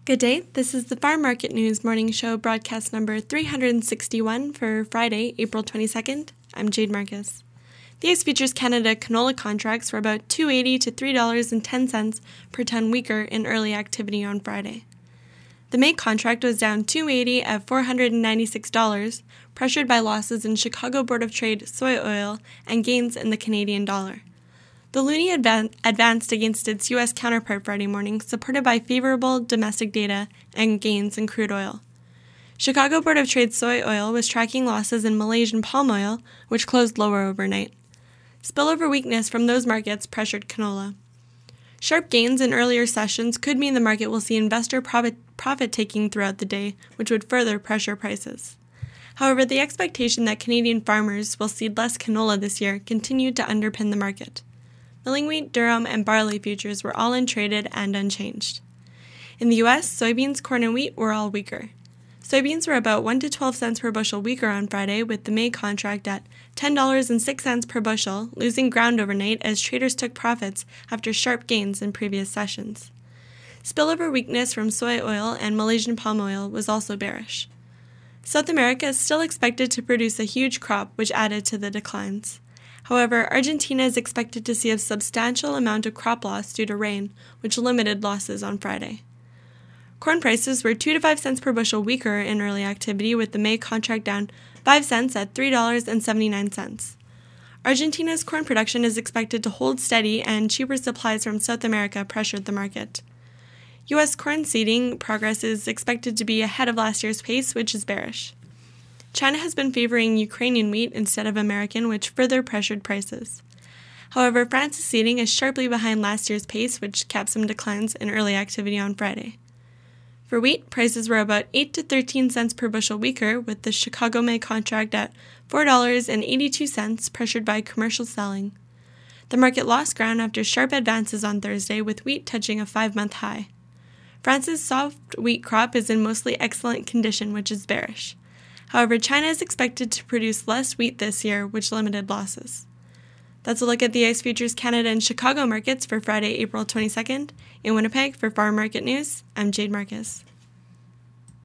Good day, this is the Farm Market News Morning Show broadcast number 361 for Friday, April 22nd. I'm Jade Marcus. The ICE Futures Canada canola contracts were about $2.80 to $3.10 per ton weaker in early activity on Friday. The May contract was down $2.80 at $496, pressured by losses in Chicago Board of Trade soy oil and gains in the Canadian dollar. The loonie advanced against its U.S. counterpart Friday morning, supported by favorable domestic data and gains in crude oil. Chicago Board of Trade soy oil was tracking losses in Malaysian palm oil, which closed lower overnight. Spillover weakness from those markets pressured canola. Sharp gains in earlier sessions could mean the market will see investor profit-taking throughout the day, which would further pressure prices. However, the expectation that Canadian farmers will seed less canola this year continued to underpin the market. Milling wheat, durum, and barley futures were all untraded and unchanged. In the U.S., soybeans, corn, and wheat were all weaker. Soybeans were about 1 to 12 cents per bushel weaker on Friday, with the May contract at $10.06 per bushel, losing ground overnight as traders took profits after sharp gains in previous sessions. Spillover weakness from soy oil and Malaysian palm oil was also bearish. South America is still expected to produce a huge crop, which added to the declines. However, Argentina is expected to see a substantial amount of crop loss due to rain, which limited losses on Friday. Corn prices were 2 to 5 cents per bushel weaker in early activity, with the May contract down 5 cents at $3.79. Argentina's corn production is expected to hold steady, and cheaper supplies from South America pressured the market. U.S. corn seeding progress is expected to be ahead of last year's pace, which is bearish. China has been favoring Ukrainian wheat instead of American, which further pressured prices. However, France's seeding is sharply behind last year's pace, which capped some declines in early activity on Friday. For wheat, prices were about 8 to 13 cents per bushel weaker, with the Chicago May contract at $4.82, pressured by commercial selling. The market lost ground after sharp advances on Thursday, with wheat touching a 5-month high. France's soft wheat crop is in mostly excellent condition, which is bearish. However, China is expected to produce less wheat this year, which limited losses. That's a look at the ICE Futures Canada and Chicago markets for Friday, April 22nd. In Winnipeg, for Farm Market News, I'm Jade Marcus.